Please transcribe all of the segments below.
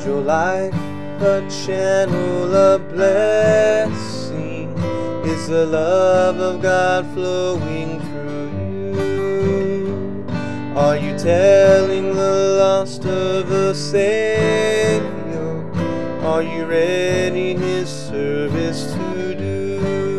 Is your life a channel of blessing? Is the love of God flowing through you? Are you telling the lost of a Savior? Are you ready His service to do?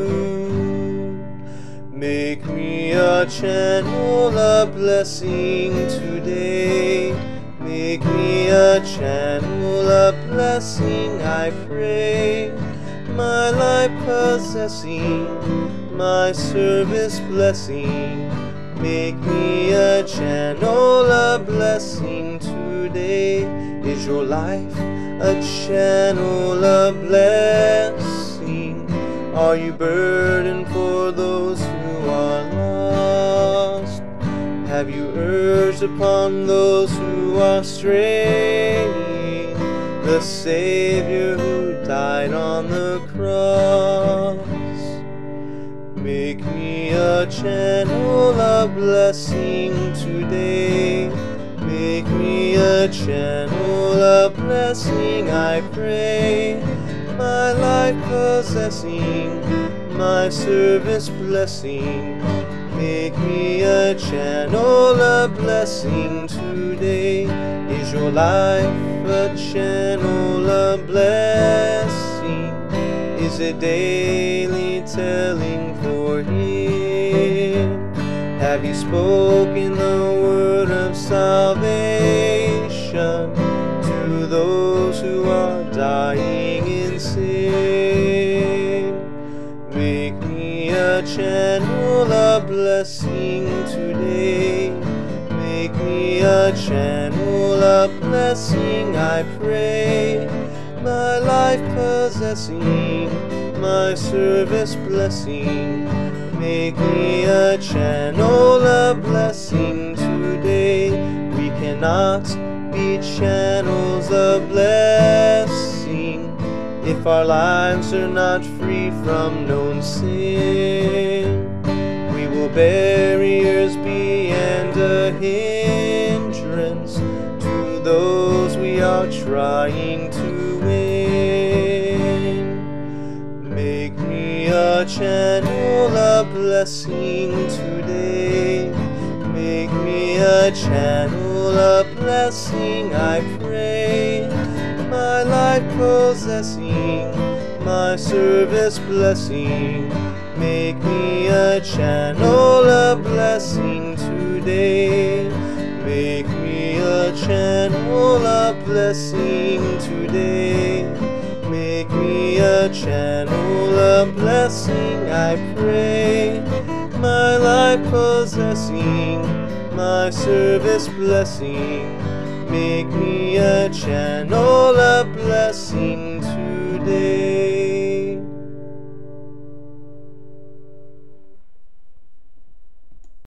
Make me a channel of blessing today. Make me a channel of blessing, I pray. My life possessing, my service blessing. Make me a channel of blessing today. Is your life a channel of blessing? Are you burdened for those who are lost? Have you urged upon those who are straying the Savior who died on the cross? Make me a channel of blessing today. Make me a channel of blessing, I pray. My life possessing, my service blessing. Make me a channel of blessing today. Is your life a channel of blessing? Is it daily telling for Him? Have you spoken the word of salvation to those who are dying in sin? Make me a channel of blessing today. Make me a channel of blessing, I pray. My life possessing, my service blessing. Make me a channel of blessing today. We cannot be channels of blessing if our lives are not free from known sin. We will barriers be and a hindrance to those we are trying to win. Make me a channel of blessing today. Make me a channel of blessing, I pray. My life possessing, my service blessing. Make me a channel of blessing today. Make me a channel of blessing today. Make me a channel of blessing, I pray. My life possessing, my service blessing. Make me a channel of blessing